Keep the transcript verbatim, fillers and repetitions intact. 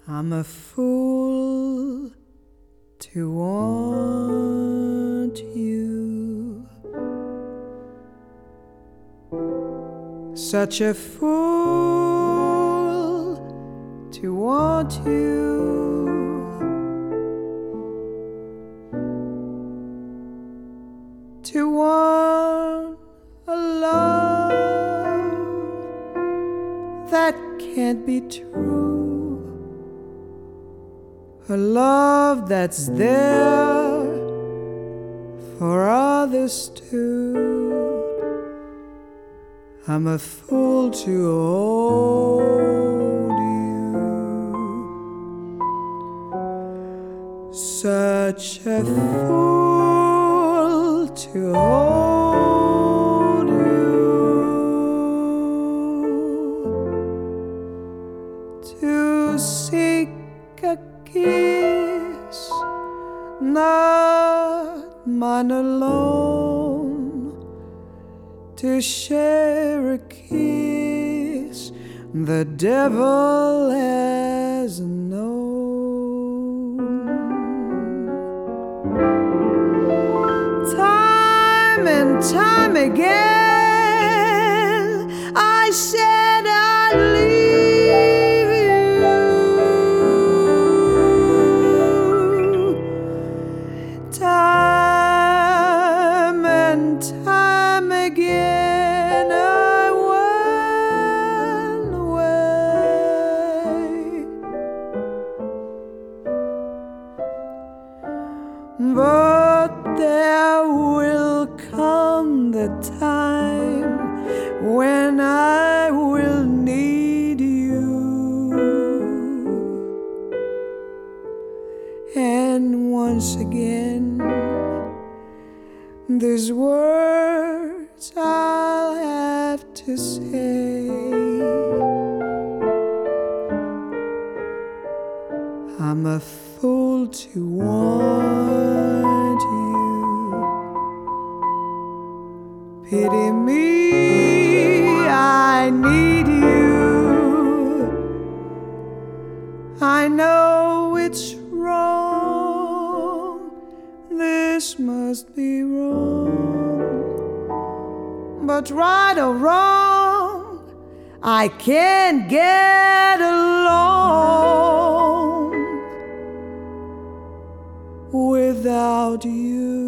I'm a fool to want you, such a fool to want you, to want a love that can't be true, a love that's there for others too. I'm a fool to hold you, such a fool to hold you, to seek a kiss, not mine alone, to share a kiss the devil has known. Time and time again I said I'd leave you. Time and time again I went away, but there will come the time when I will need you, and once again these words I'll have to say. I'm a fool to want you. Pity me, I need you. I know it's wrong, this must be wrong, but right or wrong, I can't get along without you.